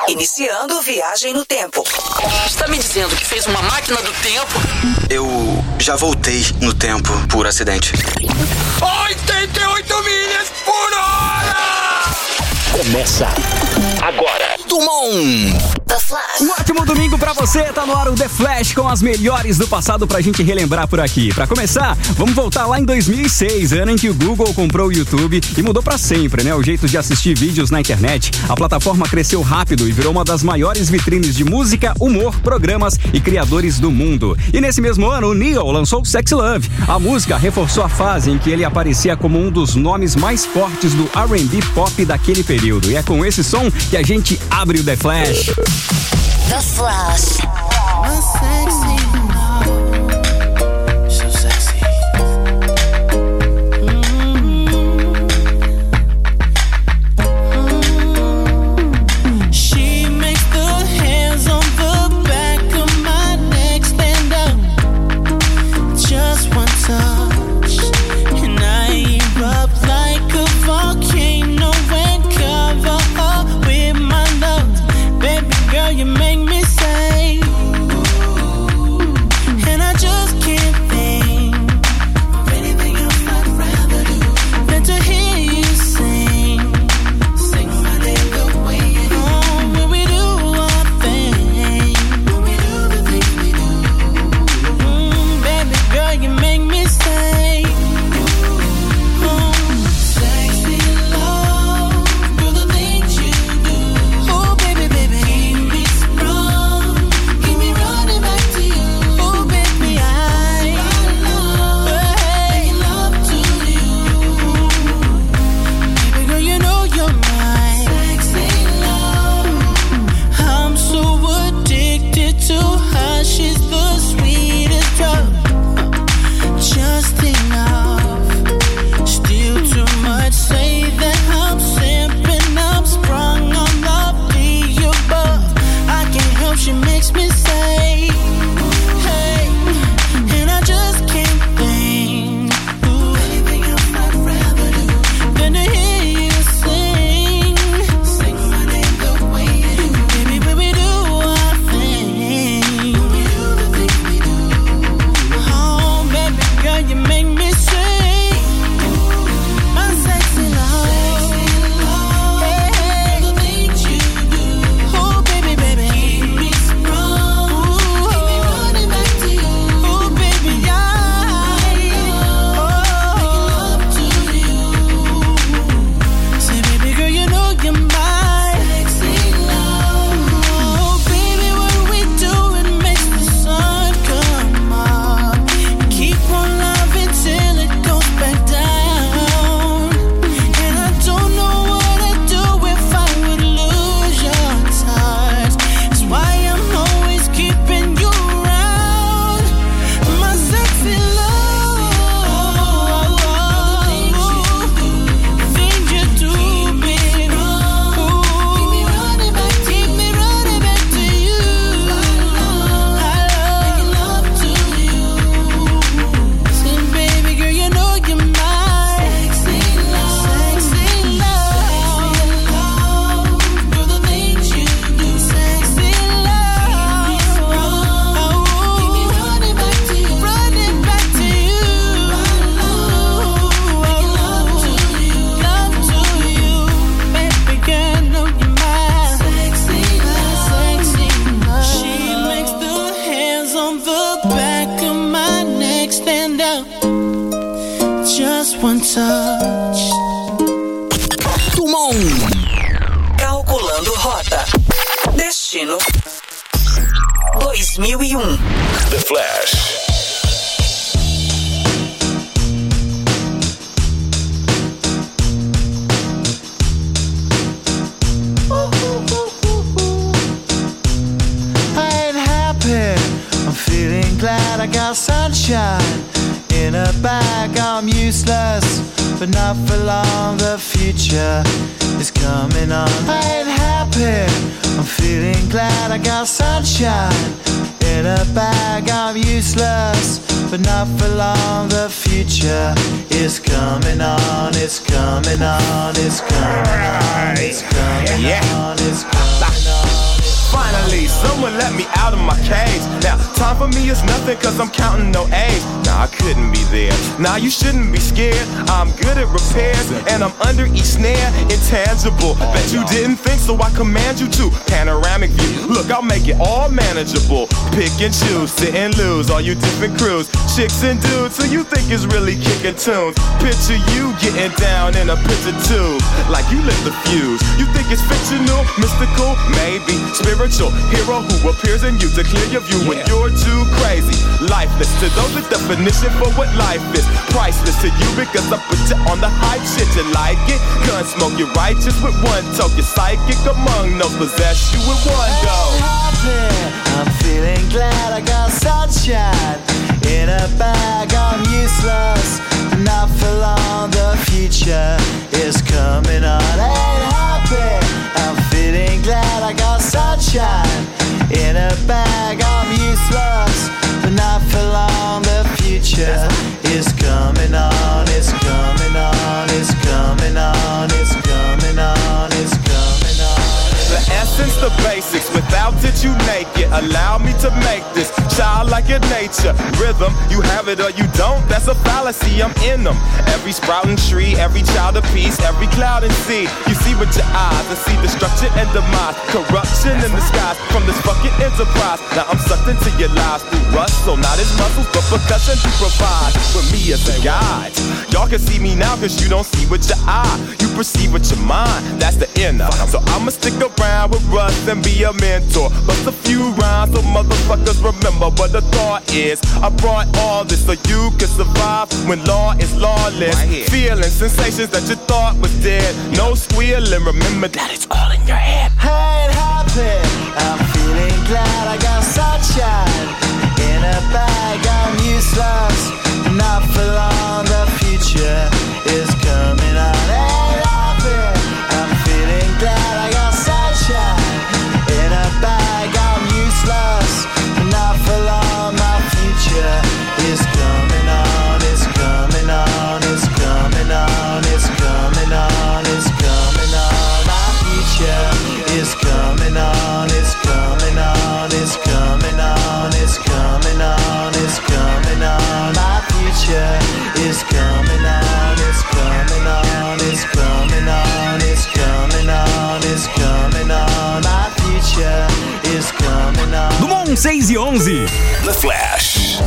Iniciando viagem no tempo. Está me dizendo que fez uma máquina do tempo? Eu já voltei no tempo por acidente. 88 milhas por hora! Começa agora. Dumont! The Flash. Um ótimo domingo pra você, tá no ar o The Flash com as melhores do passado pra gente relembrar por aqui. Pra começar, vamos voltar lá em 2006, ano em que o Google comprou o YouTube e mudou pra sempre, né? O jeito de assistir vídeos na internet. A plataforma cresceu rápido e virou uma das maiores vitrines de música, humor, programas e criadores do mundo. E nesse mesmo ano, o Neil lançou Sexy Love. A música reforçou a fase em que ele aparecia como um dos nomes mais fortes do R&B pop daquele período. E é com esse som que a gente abre o The Flash. The Flash. Dumont. Calculando rota. Destino 2001. The Flash. Glad I got sunshine in a bag. I'm useless, but not for long. The future is coming on. I ain't happy. I'm feeling glad I got sunshine in a bag. I'm useless, but not for long. The future is coming on. It's coming on. It's coming on. It's coming on. It's coming on. finally, someone let me out of my cage. Now, time for me is nothing cause I'm counting no A's. Nah, I couldn't be there. Nah, you shouldn't be scared. I'm good at repairs and I'm under each snare. Intangible, bet you didn't think, so I command you to. Panoramic view, look, I'll make it all manageable. Pick and choose, sit and lose, all you different crews. Chicks and dudes who you think is really kicking tunes. Picture you getting down in a picture tube, like you lit the fuse. You think it's fictional, mystical, maybe spiritual hero who appears in you to clear your view when you're too crazy. Lifeless to those, the definition for what life is. Priceless to you because I put you on the hype shit. You like it? Gun smoke, you're righteous with one toe. You're psychic among those, possess you with one go. I'm feeling glad I got sunshine in a bag. I'm useless, not for long. The future is coming on. Ain't happy. I'm feeling glad I got sunshine in a bag. I'm useless, but not for long. The future is coming on. It's coming on. It's coming on. It's coming on. It's coming on. The essence, the basics, without it you naked. Allow me to make this childlike in nature. Rhythm, you have it or you don't, that's a fallacy, I'm in them. Every sprouting tree, every child of peace, every cloud and sea. You see with your eyes and see destruction and demise. Corruption in the skies from this fucking enterprise. Now I'm sucked into your lives through rust, so not as muscles, but percussion to provide with me as a guide. Y'all can see me now cause you don't see with your eye. You perceive with your mind, that's the inner. So I'ma stick around with Russ and be a mentor. Bust a few rhymes so motherfuckers remember what the thought is. I brought all this so you can survive when law is lawless. Feeling sensations that you thought was dead. No squealing, remember that it's all in your head. I ain't happy. I'm feeling glad I got sunshine in a bag. I'm useless, not for long. The future is coming on. Ain't happy. I'm feeling glad I got sunshine in a bag. I'm useless, not for long. My future is coming on. It's coming on. It's coming on. It's coming on. It's coming on. My future is coming on. It's coming on. It's coming on. It's coming on. It's coming on. My future is coming on. It's coming on. It's coming on. It's coming on. It's coming on. My future is coming on. Do Mon 6 e 11. The Flash.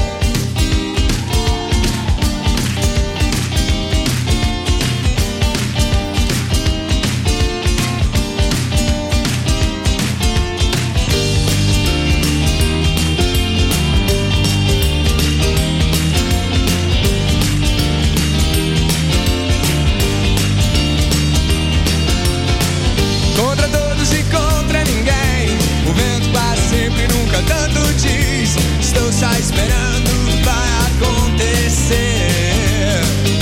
Contra todos e contra ninguém. O vento passa sempre, nunca tanto diz. Estou só esperando o que vai acontecer.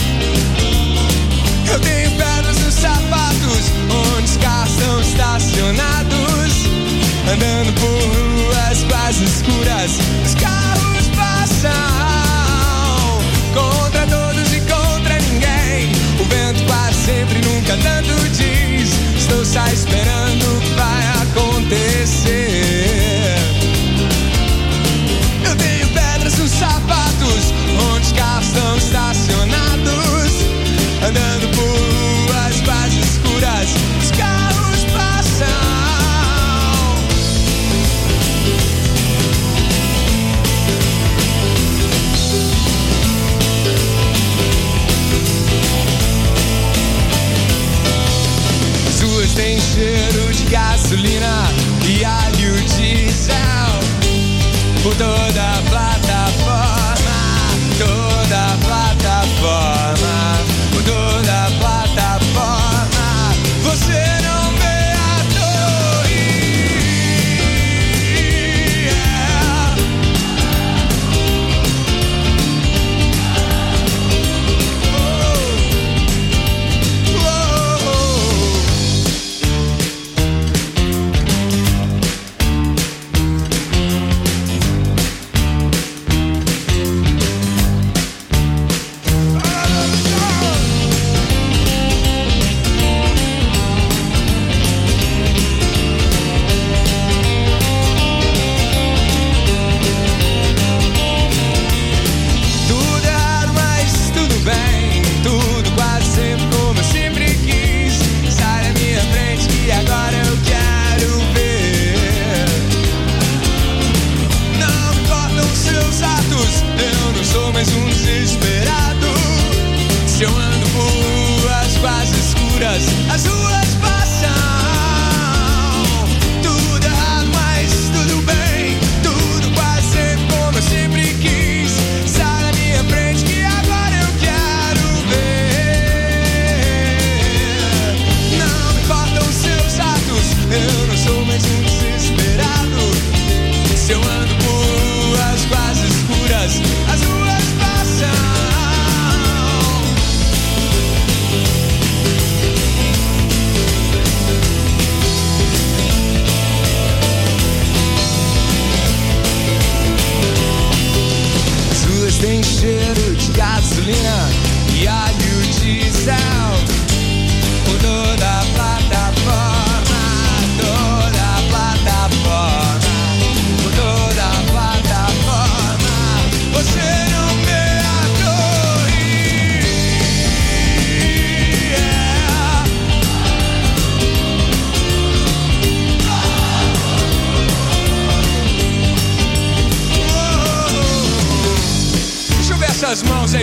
Eu tenho pedras nos sapatos, onde os carros estão estacionados. Andando por ruas quase escuras, os carros passam. Contra todos e contra ninguém. O vento passa sempre, nunca tanto diz. Estou só esperando o que vai acontecer. Eu tenho pedras nos sapatos, onde os carros estão estacionados. Andando por ruas quase escuras, os carros passam. As ruas têm cheiro de gasolina e óleo diesel. Por toda a plataforma, toda a plataforma, por toda a plataforma. Você não vê a torre.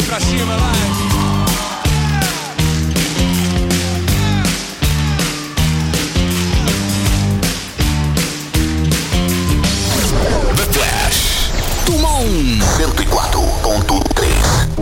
pra cima, vai. The Flash. Tumon 104.3.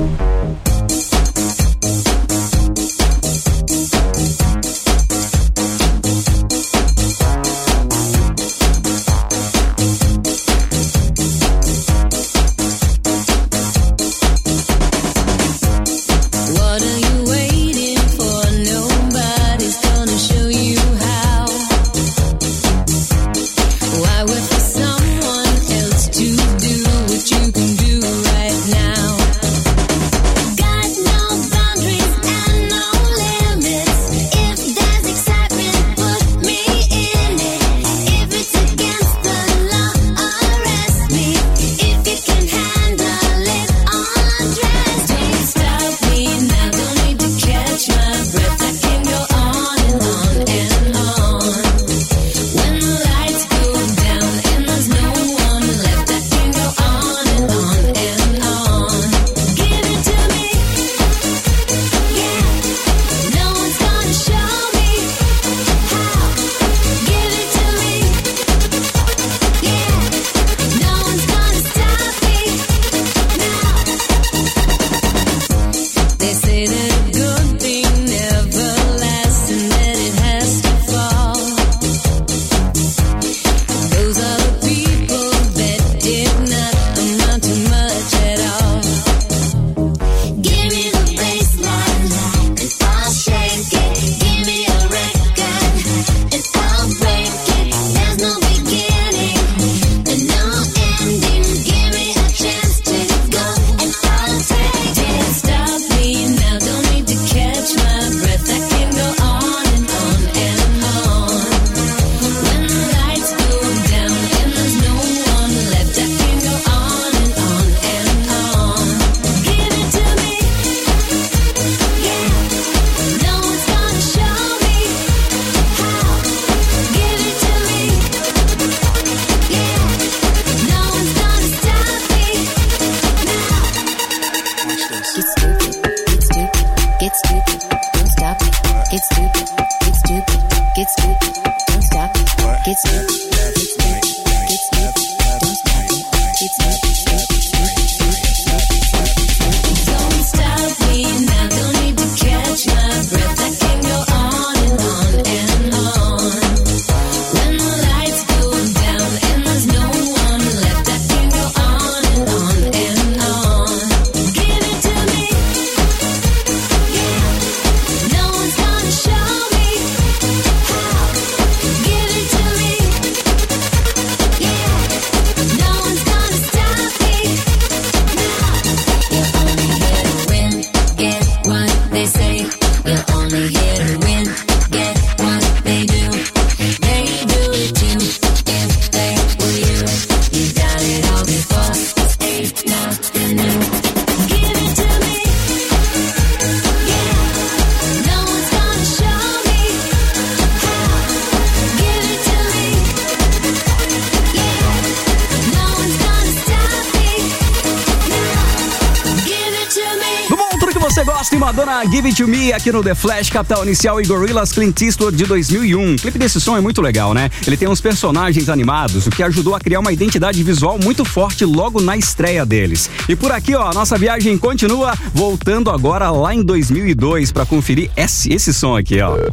Madonna, Give It To Me, aqui no The Flash, Capital Inicial e Gorillaz, Clint Eastwood de 2001. O clipe desse som é muito legal, né? Ele tem uns personagens animados, o que ajudou a criar uma identidade visual muito forte logo na estreia deles. E por aqui, ó, a nossa viagem continua, voltando agora lá em 2002 pra conferir esse som aqui, ó.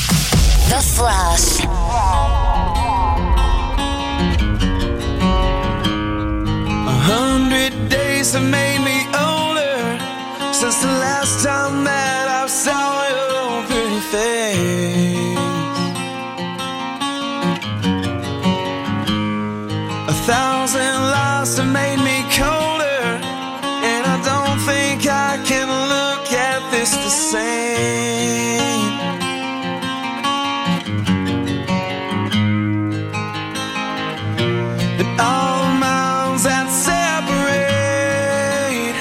The Flash. 100 days have made me older since the last time that I saw your pretty face. 1,000 lives have made me colder, and I don't think I can look at this the same. And all the miles that separate,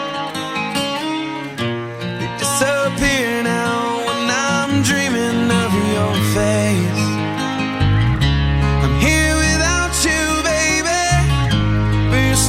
they disappear now when I'm dreaming of your face. I'm here without you, baby, but you're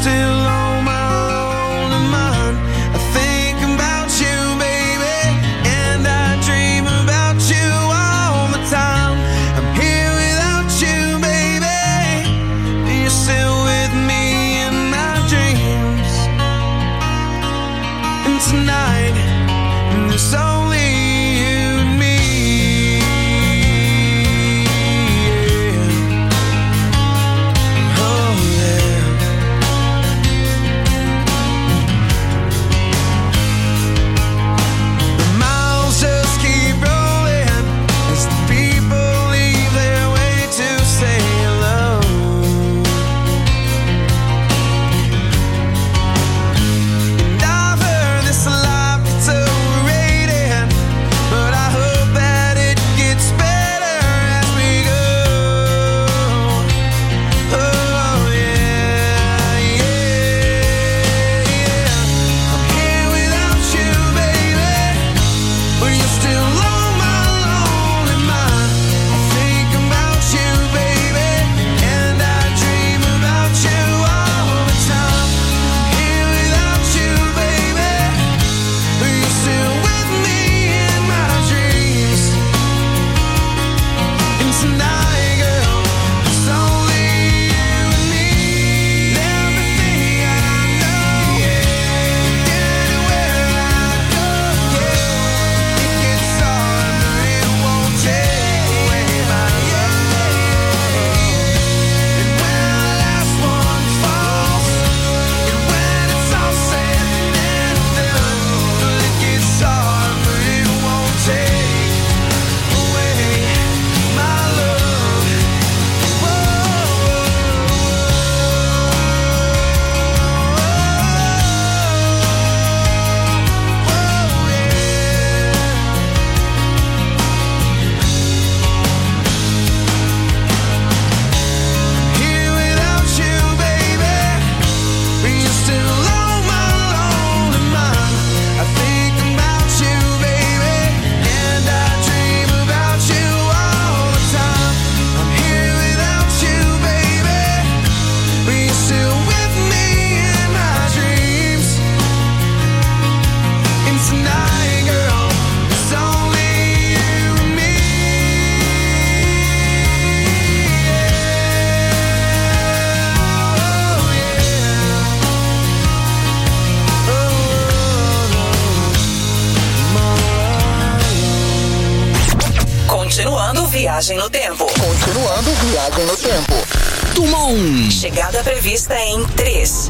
Viagem no tempo. Continuando viagem no tempo. Tumon. Chegada prevista em 3,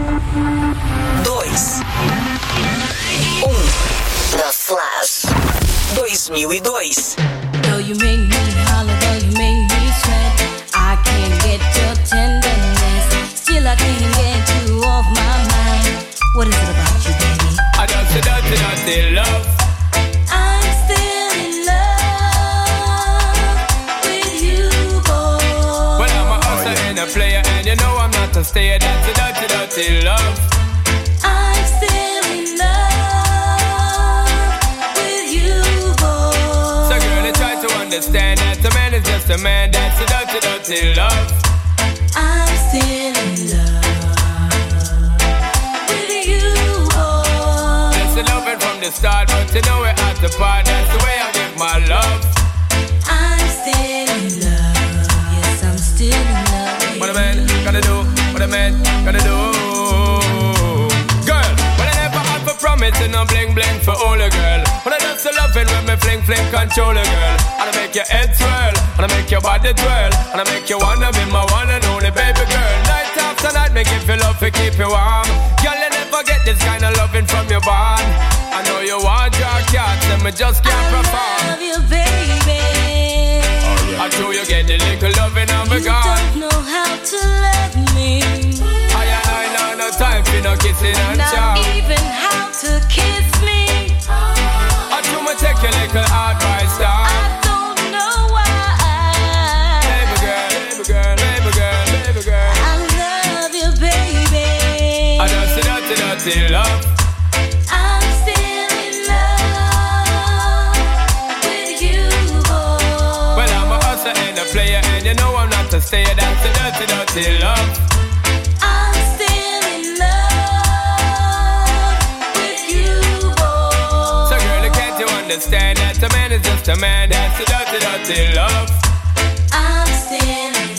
2, 1. The Flash. 2002. Though you make me holler, though you make me sweat, I can't get your tenderness. Still I can't get you off my mind. What is it about you, baby? I don't say dirty love. I'm still in love with you, boy. Well, I'm a hustler and a player, and you know I'm not a stayer. That's a dirty love. I'm still in love with you, boy. So girl, I try to understand that a man is just a man. That's a dirty love. I'm still in love with you, boy. That's the loving from the start, but you know we're at the part. That's the way I give my love. I'm still in love. Yes, I'm still in love. What a man gotta do, what a man gotta do. Girl, but I never have a promise and no bling bling for all a girl. But I just love it when me fling control a girl. And I make your head swirl, and I make your body twirl, and I make you wanna be my one and only baby girl. Night after night, make you feel love to keep you warm. Girl, you never get this kind of loving from your bond. I know you want your cats, and me just can't perform. I love you, baby. I know you get the little loving of a God. You don't know how to love me. I know no time for no kissing and chow. Not even how to kiss me. I do me take your little advice down. I don't know why. Baby girl, baby girl, baby girl, baby girl. I love you, baby. I don't see dirty love. I'm still in love with you, boy. Well, I'm a hustler and a player, and you know I'm not a stayer. That's a dirty love. I'm still in love with you, boy. So girl, can't you understand that a man is just a man? That's a dirty love. I'm still in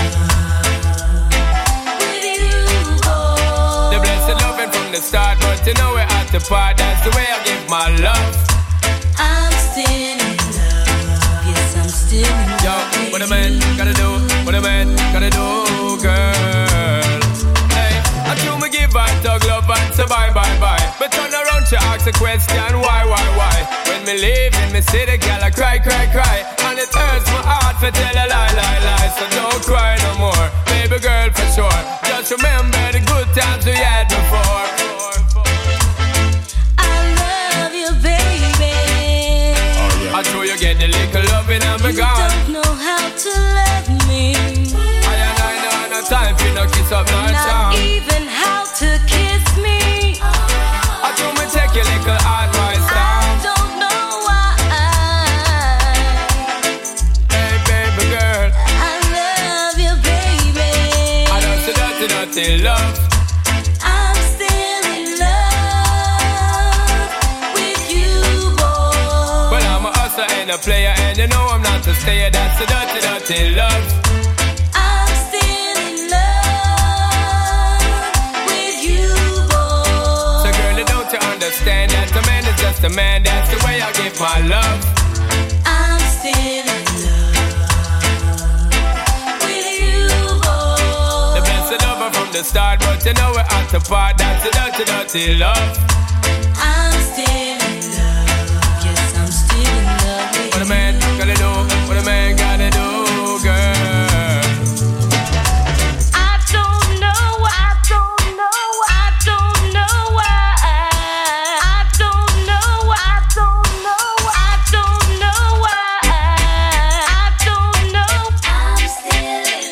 love with you, boy. The blessed loving from the start, but you know we're at the part. That's the way I give my love. I'm still in love. Yes, I'm still in love. Yo, what a man gotta do, what a man gotta do, girl. Hey, I do me give I talk love and say bye. But turn around, she ask a question, why? When me leave in me city, girl, I cry. And it hurts my heart to tell a lie. So don't cry no more, baby girl, for sure. Just remember the good times we had before. I love you, baby. I know you get the little loving and me You gone. don't know how to love me. I know no time for no kiss up, no Not charm. even how to kiss me. I do me take your little advice I down. don't know why. Hey baby girl, I love you, baby. I don't see dirty love. I'm still in love with you, boy. Well, I'm a hustler and a player, and you know I'm not a stayer. That's a dirty love. I'm still in love with you, boy. So girl, don't you understand that a man is just a man? That's the way I give my love. I'm still in love with you, boy. The blessed lover from the start, but you know we're at the part. That's a dirty love. I'm still in love. Yes, I'm still in love with What a man gotta do, what a man gotta do, girl. I don't know why. I don't know why. I don't know why. I don't know why. I don't know why. I don't know why. I don't know. I'm still in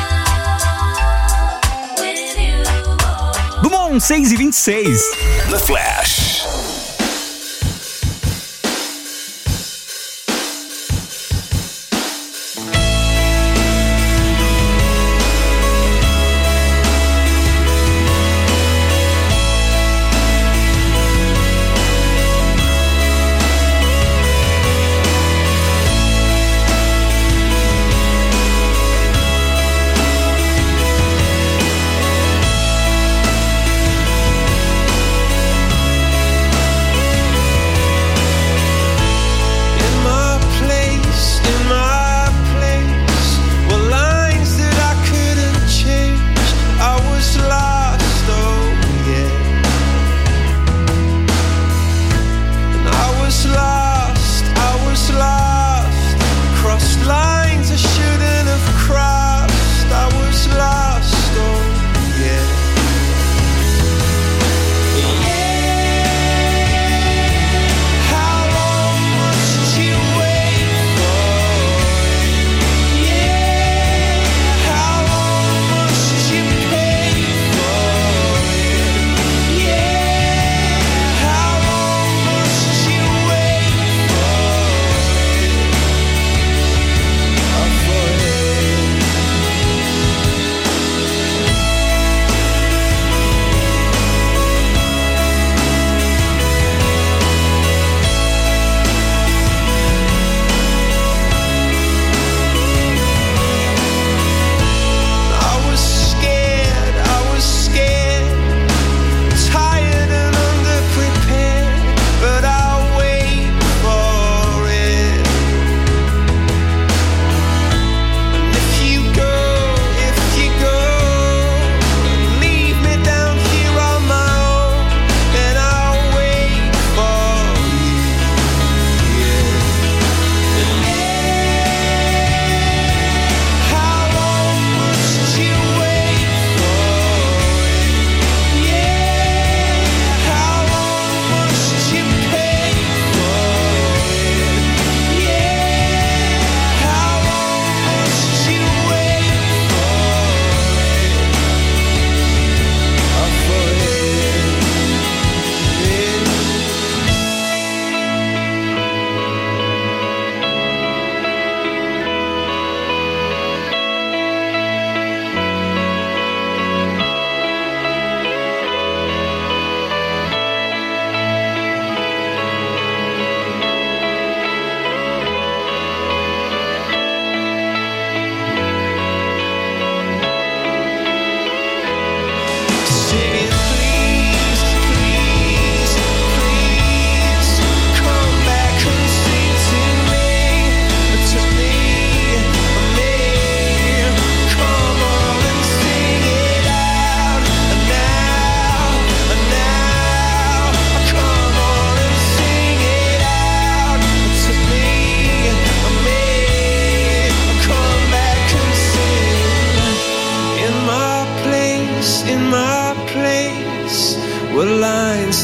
love with you, boy. Dumont 6:26. The Flash.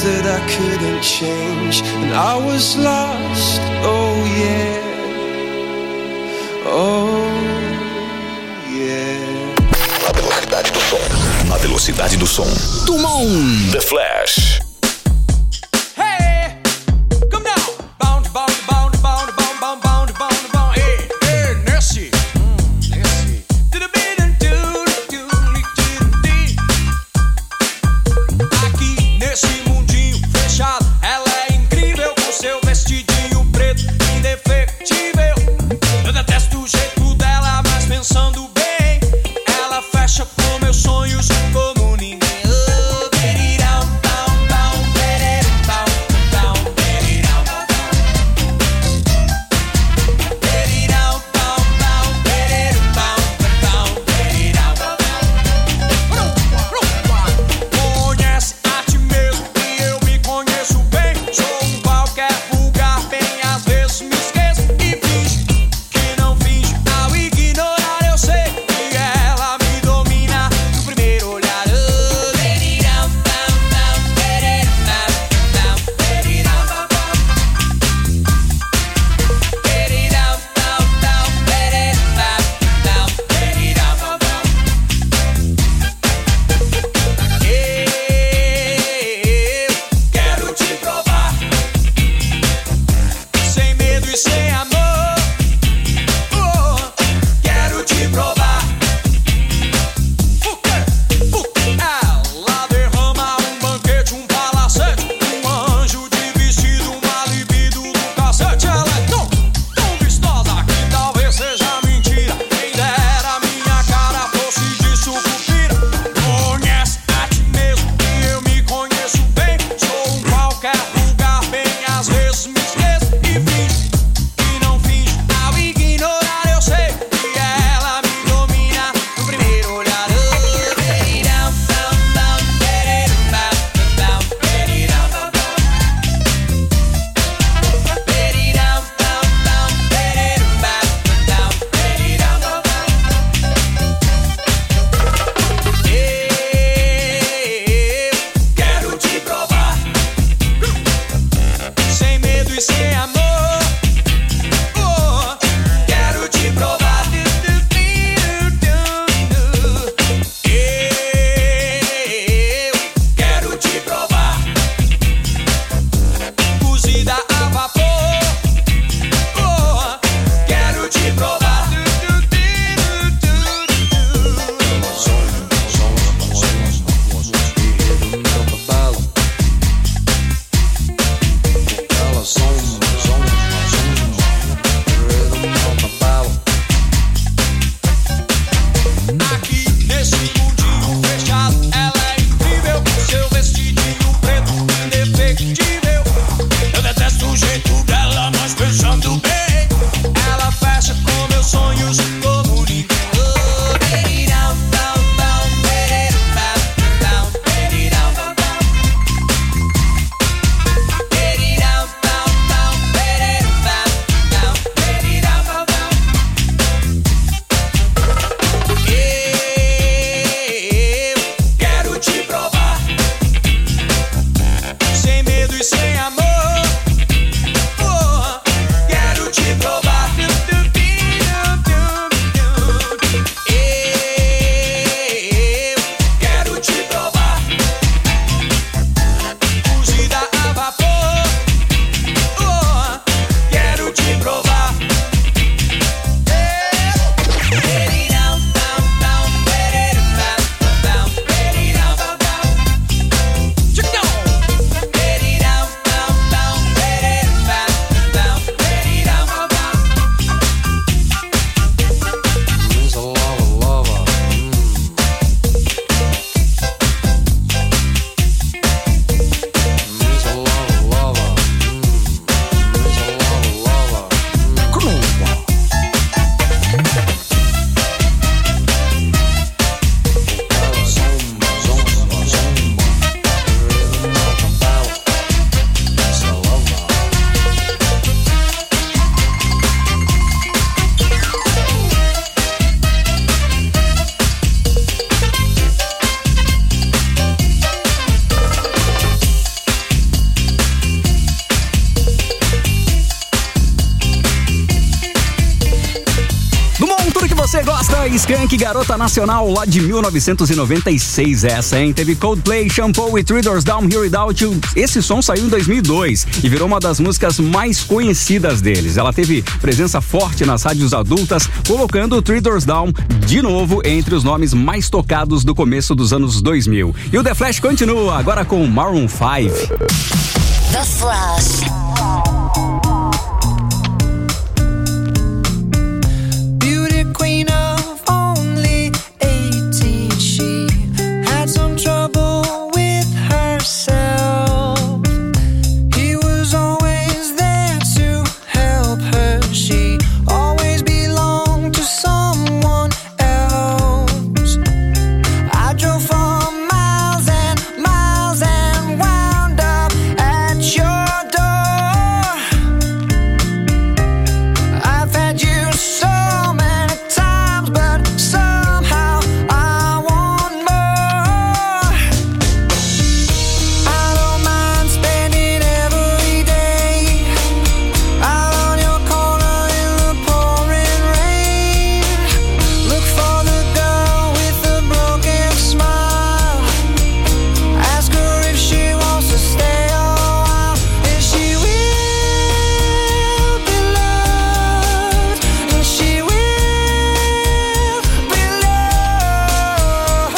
that I couldn't change, and I was lost, oh yeah, oh yeah. Na velocidade do som. Tumon. The Flash. Hey, come down. Bound, bound, bound, bound, bound, bound, bound, bound, bound. Hey, hey, Nessie. Nessie. Aqui nesse mundinho fechado, ela é incrível com seu vestidinho preto indefectível. Eu detesto o jeito dela, mas pensando bem, ela fecha com meus sonhos como ninguém. Oh, baby, down, down, down. você gosta. Skank, Garota Nacional, lá de 1996 essa, hein? Teve Coldplay, Shampoo e Three Doors Down, Here Without You. Esse som saiu em 2002 e virou uma das músicas mais conhecidas deles. Ela teve presença forte nas rádios adultas, colocando Three Doors Down de novo entre os nomes mais tocados do começo dos anos 2000. E o The Flash continua agora com Maroon 5. The Flash. Beauty queen of only 18, she had some trouble with herself. He was always there to help her. She always belonged to someone else. I drove for miles and miles and wound up at your door. I've had you so many times, but somehow I want more. I don't mind spending every day out on your corner in the pouring rain. Look for the girl with the broken smile. Ask her if she wants to stay a while, and she will be loved, and she will be loved.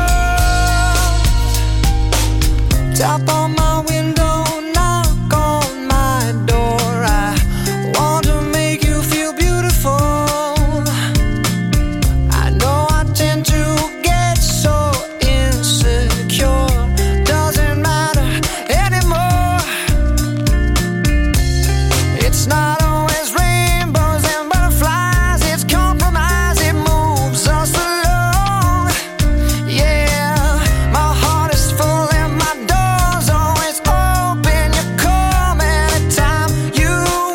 Tap on my window, knock on my door. I want to make you feel beautiful. I know I tend to get so insecure. Doesn't matter anymore. It's not always rainbows and butterflies. It's compromise, it moves us along. Yeah, my heart is full and my door's always open. You come anytime you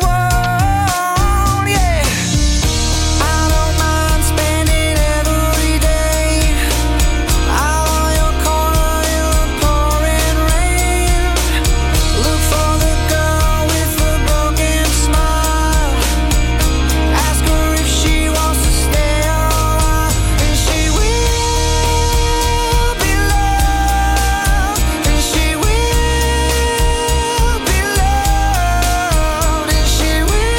want. Yeah, I don't mind spending every day out on your corner in the pouring rain. Look for the girl with the broken smile. Ask her if she wants to stay a while, and she will be loved, and she will be loved, and she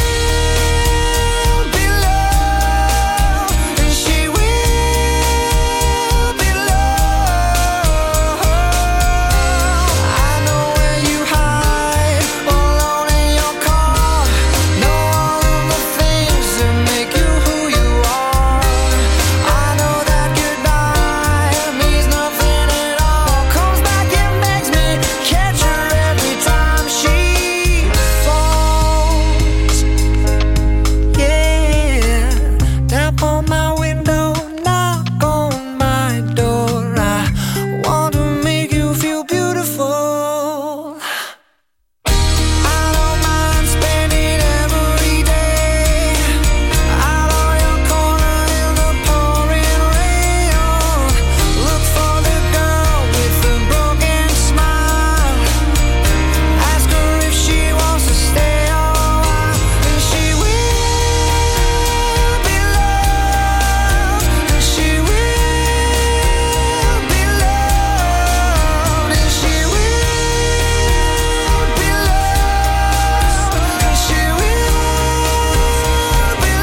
will be loved, and she will be loved. I know where you hide, alone in your car. Know all of the things that make you who you are. I know that goodbye means nothing at all. Comes back and makes me catch her every time she falls. Yeah, tap on my window, knock on my door. I want to make you feel beautiful. I don't mind spending every day out on your corner in the pouring rain. Look for the girl with the broken smile. Ask her if she wants to stay a while, and she will be loved, and she will be loved, and she will be loved, and she will be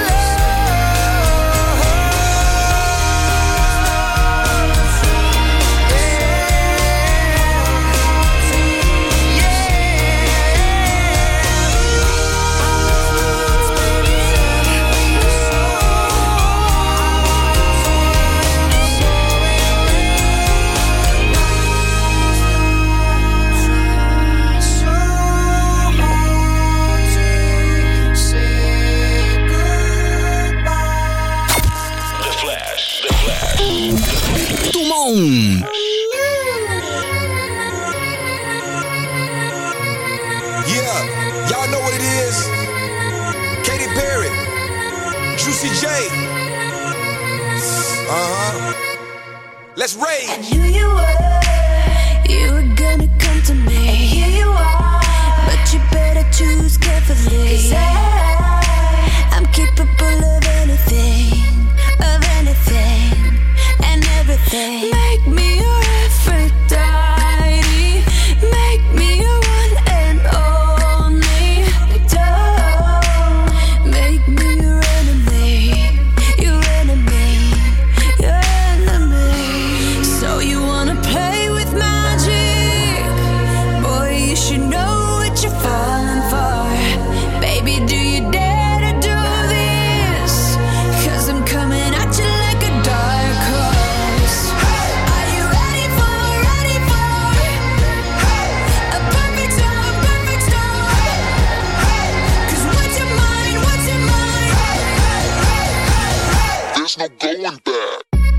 Tumon. Yeah, y'all know what it is. Katy Perry, Juicy J. Let's rage. I knew you were gonna come to me. And here you are, but you better choose carefully. 'Cause I'm capable of anything. Make me your Aphrodite. Make me your one and only. Don't make me your enemy. Your enemy. Your enemy. So you wanna play with magic? Boy, you should know what you're falling for. Baby, do you dare to do this? 'Cause I'm coming at you like a dark horse. Are you ready for a perfect storm, perfect storm? 'Cause what's your mind, what's your mind? There's no going back.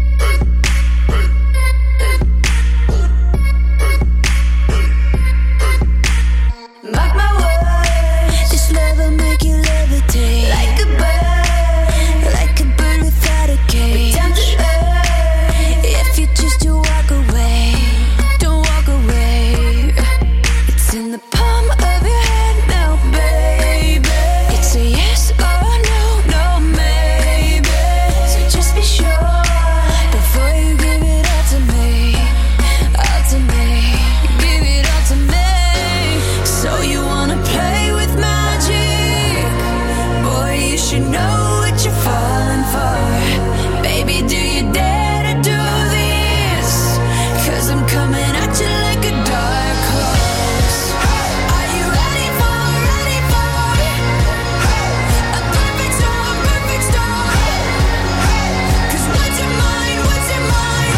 Mark my words, this love will make you levitate like a bird without a cage. Down to earth, if you choose to walk away, don't walk away. It's in the palm of your hand now, baby. It's a yes or no, maybe. So just be sure before you give it all to me, all to me. Give it all to me. So you wanna play with magic? Boy, you should know what you're falling for. Baby, do you dare to do this? 'Cause I'm coming at you like a dark horse. Are you ready for a perfect storm, perfect storm? 'Cause what's your mind, what's your mind?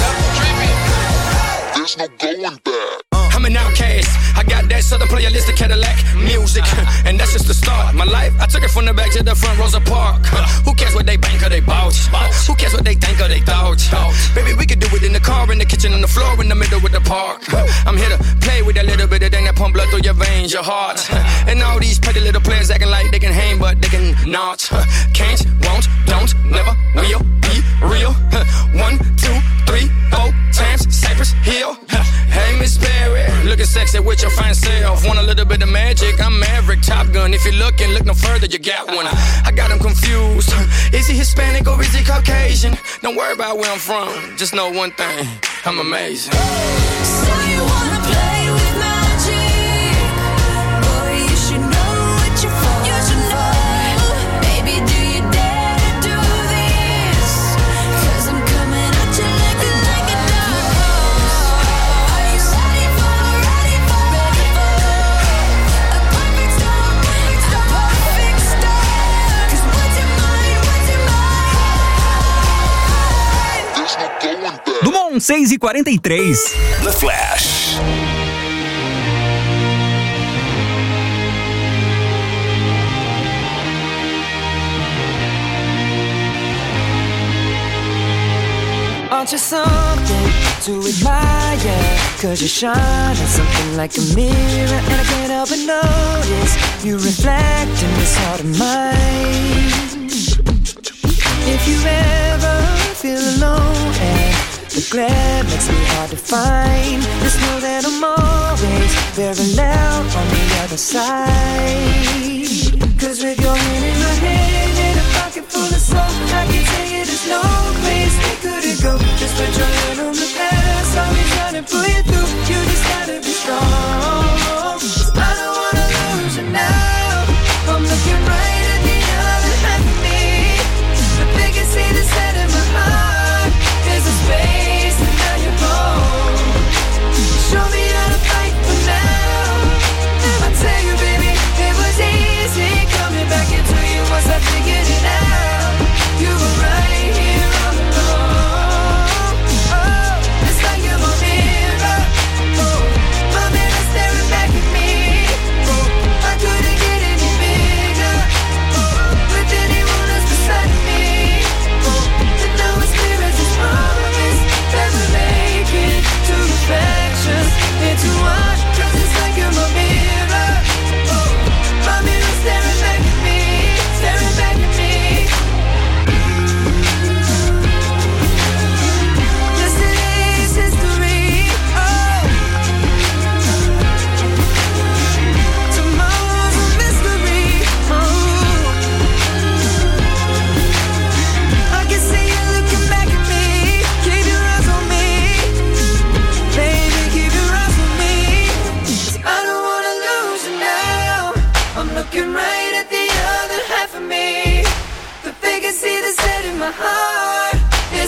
There's no going back. I'm an outcast. I got that Southern playalistic Cadillac music, and that's just the start. My life, I took it from the back to the front, Rosa Parks. Who cares what they bank or they bought? Who cares what they think or they thought? Baby, we could do it in the car, in the kitchen, on the floor, in the middle of the park. I'm here to play with that little bit of thing that pump blood through your veins, your heart. And all these petty little players acting like they can hang, but they can not. Can't, won't, don't, never will be real. 1, 2, 3, 4 times Cypress Hill. Hey, Miss Perry, looking sexy with your fine self. Want a little bit of magic? I'm Maverick, Top Gun. If you're looking, look no further, you got one. I got him confused. Is he Hispanic or is he Caucasian? Don't worry about where I'm from. Just know one thing, I'm amazing. So you wanna play with magic? Boy, you should know what you're falling for. Baby, do you dare to do this? 'Cause I'm coming at you like a dark horse. Are you ready for a perfect storm, perfect storm, perfect storm? 'Cause what's your mind, what's your mind? There's no going back. Dumont, 6h43. The Flash. Aren't you something to admire? 'Cause you shine on something like a mirror, and I can't help but notice you reflect in this heart of mine. If you ever feel alone and the glare makes me hard to find, just know that I'm always very loud on the other side. 'Cause with your hand in my hand and a pocket full of soul, I can tell you there's no place we couldn't go. Just put your hand on the past, I'll be trying to pull you through. You just gotta be strong. I don't wanna lose you now. I'm looking right at the other half of me. The biggest seed is set in my heart. There's a space and now you're home. Show me how to fight for now. I tell you, baby, it was easy coming back into you once I figured it out. You were right.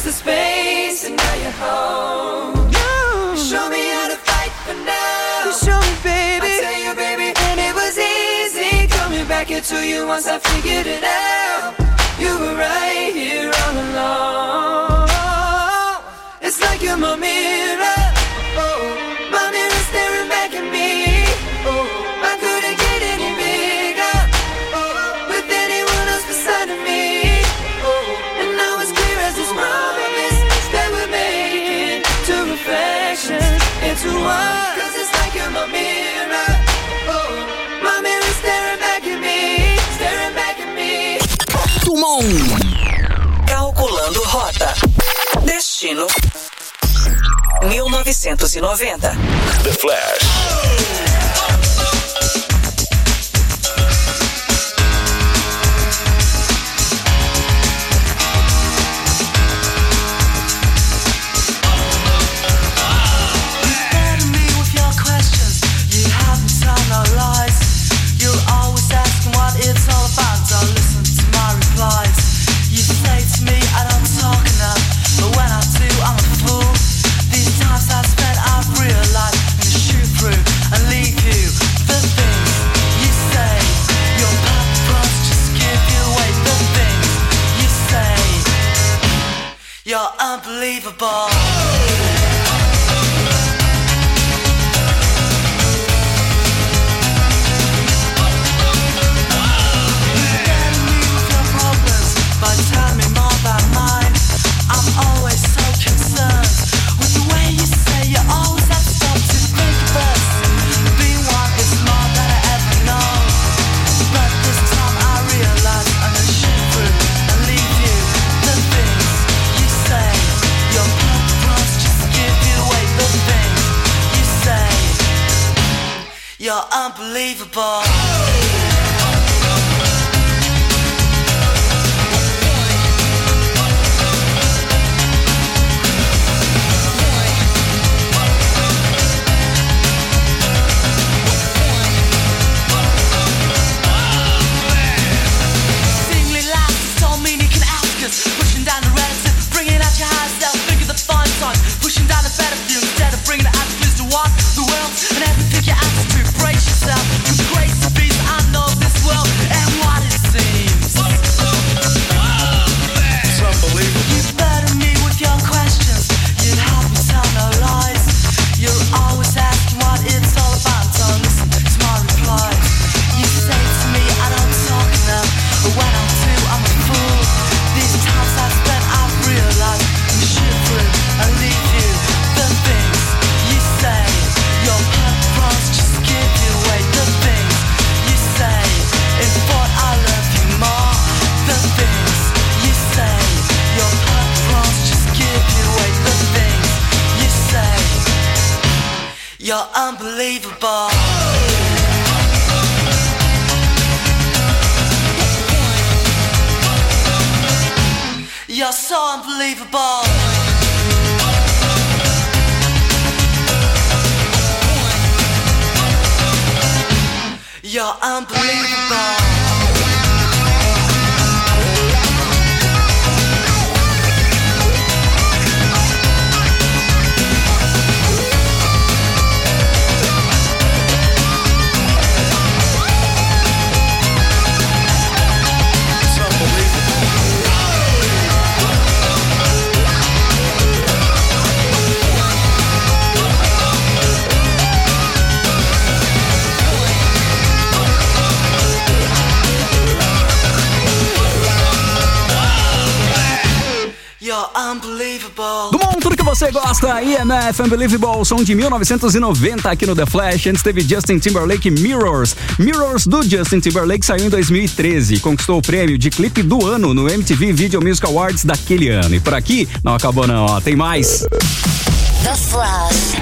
is the space, and now you're home. You show me how to fight for now. You show me, baby. I tell you, baby, and it was easy coming back into you once I figured it out. You were right here all along. It's like you're my mirror. Oh, my mirror staring back at me. Oh, I couldn't get any bigger. Oh, with anyone else beside of me. Oh, and now it's clear as this promise that we're making two reflections into one. 'Cause it's like you're my mirror. Oh, my mirror staring back at me. Staring back at me. Tumon. Calculando rota. Destino 1990. The Flash. You're unbelievable. You're unbelievable. Seemingly lies don't mean you can ask us. Pushing down the relative, bringing out your high self. Think of the fun times, pushing down the better view instead of bringing it out clear to walk the world and everything you ask to brace yourself. With grace and peace, I know this world and what it seems. It's unbelievable. You burden me with your questions. You'd help me tell no lies. You're always asking what it's all about. Don't listen to my replies. You say to me I don't talk enough, but when I do, I'm a fool. These times I've spent, I've realized I'm shit through and leave you. The things you say, your purpose just give you away. The things you say, in thought I love you more. The things you say, your purpose just give you away. The things you say, you're unbelievable. You're so unbelievable. You're unbelievable. You're unbelievable. Do mundo, tudo que você gosta, IMF Unbelievable, som de 1990 aqui no The Flash. Antes teve Justin Timberlake, Mirrors. Mirrors do Justin Timberlake saiu em 2013. Conquistou o prêmio de clipe do ano no MTV Video Music Awards daquele ano. E por aqui, não acabou não, ó, tem mais. The Flash.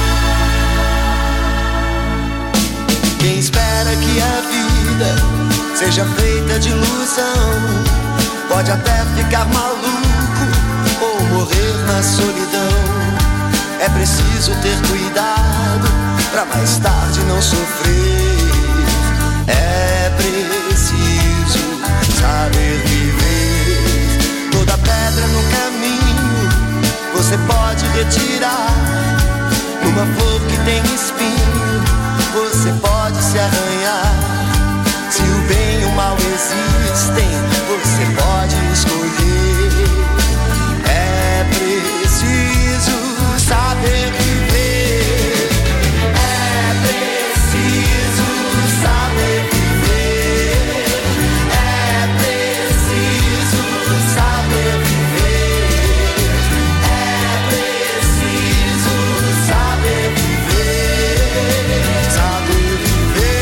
Quem espera que a vida seja feita de ilusão. Pode até ficar maluco ou morrer na solidão. É preciso ter cuidado pra mais tarde não sofrer. É preciso saber viver. Toda pedra no caminho você pode retirar. Numa flor que tem espinho você pode se arranhar. Se o bem e o mal existem, você pode escolher. É preciso saber viver. É preciso saber viver. É preciso saber viver. É preciso saber viver. Saber viver.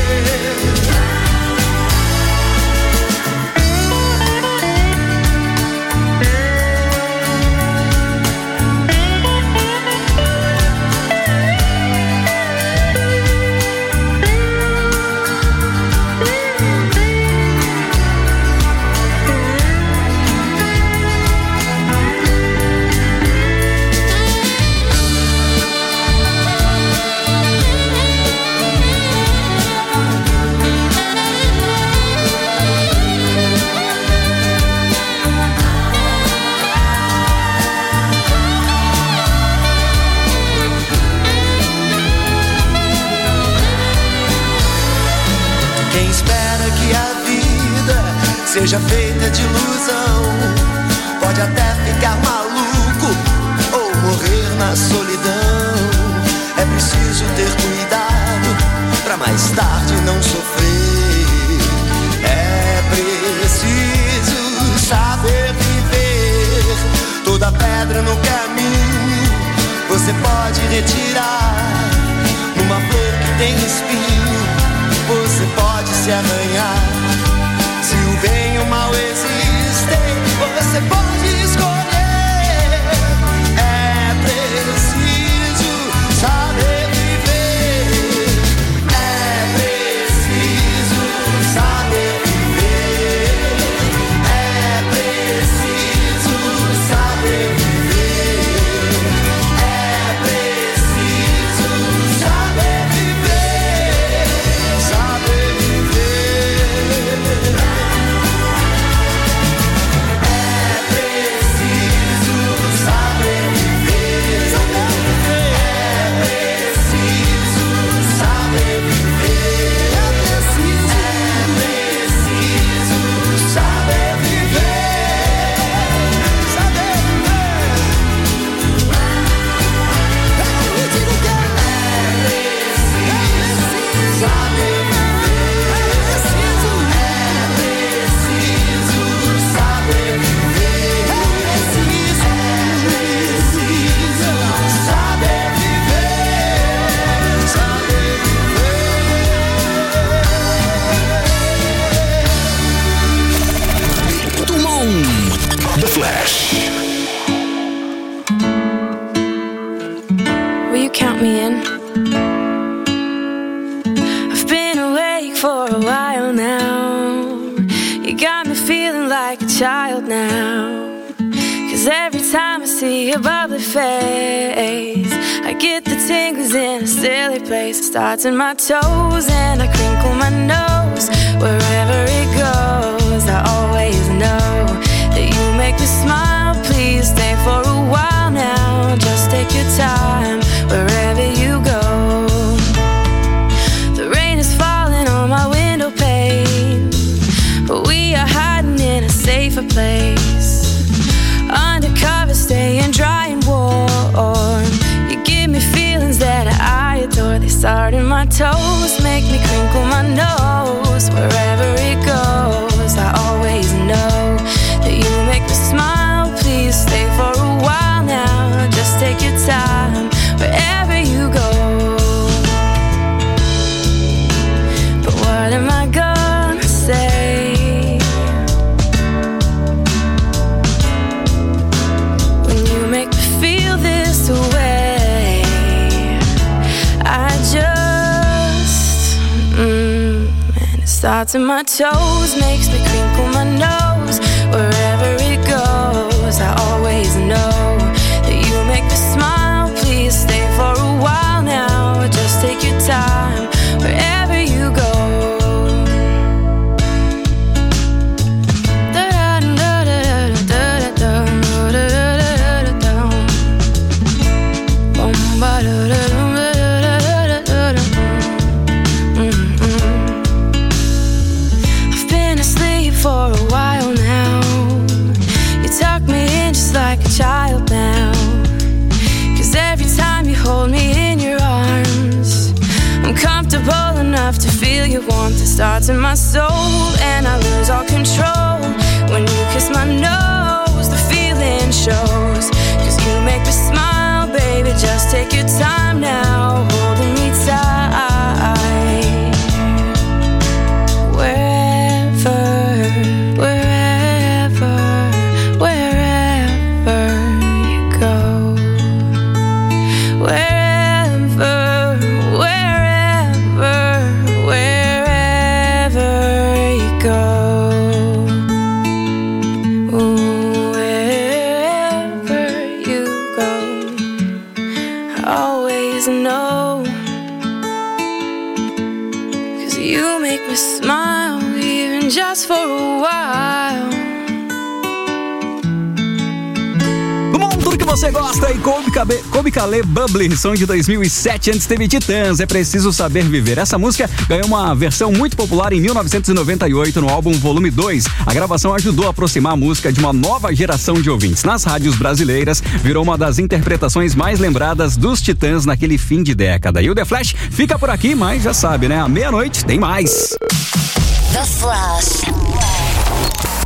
Quem espera que a vida seja feita de ilusão pode até ficar maluco ou morrer na solidão. É preciso ter cuidado pra mais tarde não sofrer. É preciso saber viver. Toda pedra no caminho você pode retirar. Numa flor que tem espinho você pode se arranhar. Se o bem e o mal existem, você pode escolher. É preciso saber viver. É preciso saber viver. É preciso saber viver. É preciso saber viver. Saber viver. É preciso saber viver. É preciso saber viver. É preciso saber viver. Saber The Flash. Will you count me in? I've been awake for a while now. You got me feeling like a child now. 'Cause every time I see your bubbly face, I get the tingles in a silly place. It starts in my toes and I crinkle my nose. Wherever it goes, I always know that you make me smile. Please stay for a while now. Just take your time wherever you go. The rain is falling on my window pane, but we are hiding in a safer place. Undercover, staying dry and warm. You give me feelings that I adore. They start in my toes, make me crinkle my nose. starts in my toes, makes me crinkle my nose. Wherever it goes, I always know that you make me smile. Please stay for a while now, or just take your time wherever you go. I've been asleep for a while now. You tuck me in just like a child now. 'Cause every time you hold me in your arms, I'm comfortable enough to feel your warmth. It starts in my soul and I lose all control. When you kiss my nose, the feeling shows. 'Cause you make me smile, baby, just take your time now, holding me tight. Wherever you go. Wherever you go. Wherever you go, I always know. 'Cause you make me smile, even just for a while. Tudo que você gosta e Kobe Calais Bubbly, som de 2007, antes teve Titãs, É Preciso Saber Viver. Essa música ganhou uma versão muito popular em 1998 no álbum Volume 2. A gravação ajudou a aproximar a música de uma nova geração de ouvintes. Nas rádios brasileiras, virou uma das interpretações mais lembradas dos Titãs naquele fim de década. E o The Flash fica por aqui, mas já sabe, né? À meia-noite tem mais. The Flash.